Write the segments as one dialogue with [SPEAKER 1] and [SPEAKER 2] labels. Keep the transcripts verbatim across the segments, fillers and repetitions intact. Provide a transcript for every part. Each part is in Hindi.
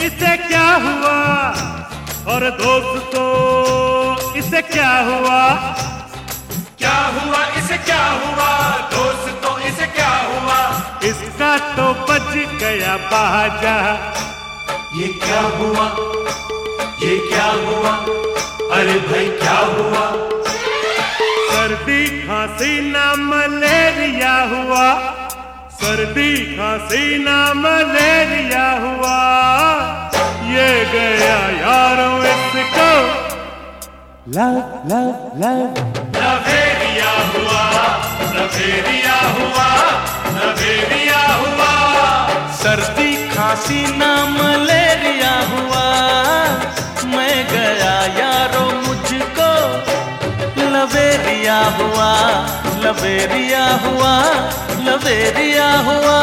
[SPEAKER 1] इसे क्या हुआ? और दोस्तों इसे क्या हुआ?
[SPEAKER 2] क्या हुआ इसे क्या हुआ? दोस्तों इसे क्या हुआ?
[SPEAKER 1] इसका तो बच गया बाजा।
[SPEAKER 2] ये क्या हुआ? ये क्या हुआ? अरे भाई क्या हुआ?
[SPEAKER 1] सर्दी खांसी ना मलेरिया हुआ। सर्दी खांसी ना मलेरिया हुआ। ये गया यारों इसको लव लव लव
[SPEAKER 2] लवेरिया हुआ, लवेरिया हुआ, लवेरिया हुआ।
[SPEAKER 3] सर्दी खांसी ना मलेरिया हुआ। मैं गया यारो मुझको लवेरिया हुआ, लवेरिया हुआ, लवेरिया हुआ।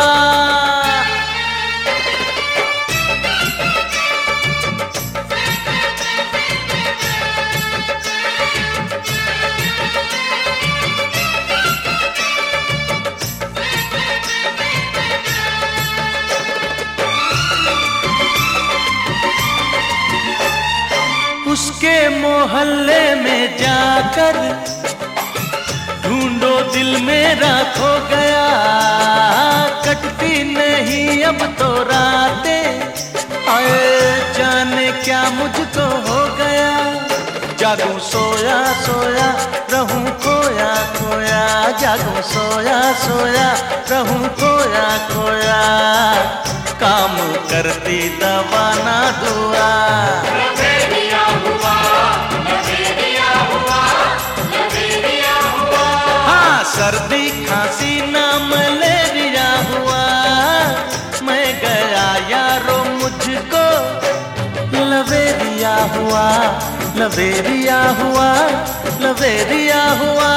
[SPEAKER 3] उसके मोहल्ले में जाकर ढूंढो दिल मेरा खो गया। कटती नहीं अब तो रातें, आए जाने क्या मुझको हो गया। जागूं सोया सोया रहूं खोया खोया। जागूं सोया सोया रहूं खोया खोया। काम करती दवा ना दुआ।
[SPEAKER 2] लवेरिया हुआ, लवेरिया हुआ, लवेरिया हुआ।
[SPEAKER 3] हाँ सर्दी खांसी ना मलेरिया हुआ। मैं गया यारो मुझको लवेरिया हुआ, लवेरिया हुआ, लवेरिया हुआ।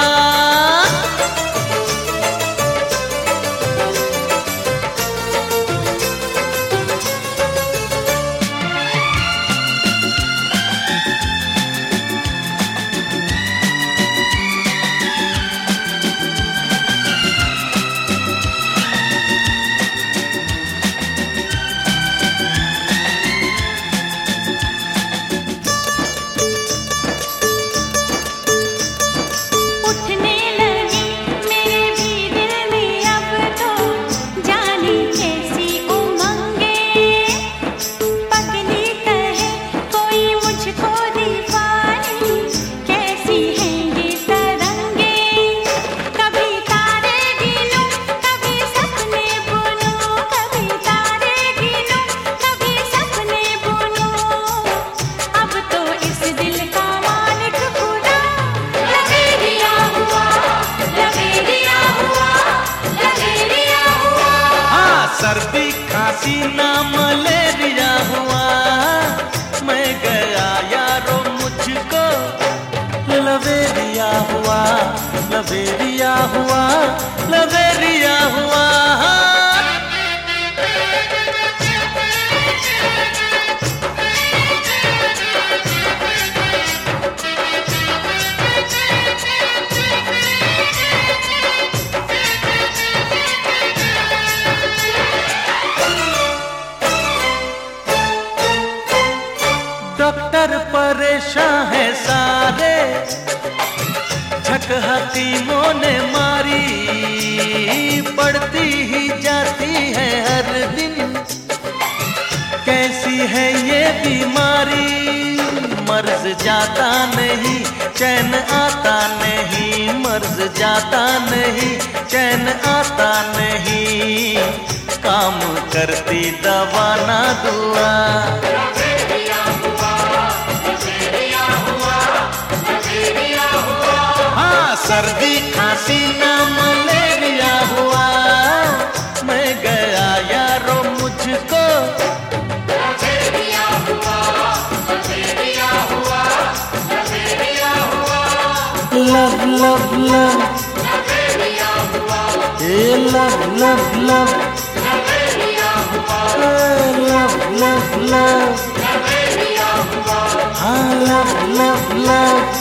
[SPEAKER 3] सर्दी खांसी ना मलेरिया हुआ। मैं गया यारो मुझको लवेरिया हुआ, लवेरिया हुआ, लवेरिया हुआ। डॉक्टर परेशान है सारे, झक हकीमों ने मारी। बढ़ती ही जाती है हर दिन, कैसी है ये बीमारी। मर्ज जाता नहीं चैन आता नहीं, मर्ज जाता नहीं चैन आता नहीं। काम करती दवा ना दुआ। सर्दी खांसी ना मलेरिया हुआ। मैं गया यारो मुझको
[SPEAKER 2] लवेरिया हुआ, लवेरिया हुआ, लवेरिया हुआ।
[SPEAKER 3] लव लव लव
[SPEAKER 2] लवेरिया हुआ,
[SPEAKER 3] ए लव लव लव
[SPEAKER 2] लवेरिया हुआ,
[SPEAKER 3] लव लव लव
[SPEAKER 2] लवेरिया हुआ।
[SPEAKER 3] हाँ लव लव लव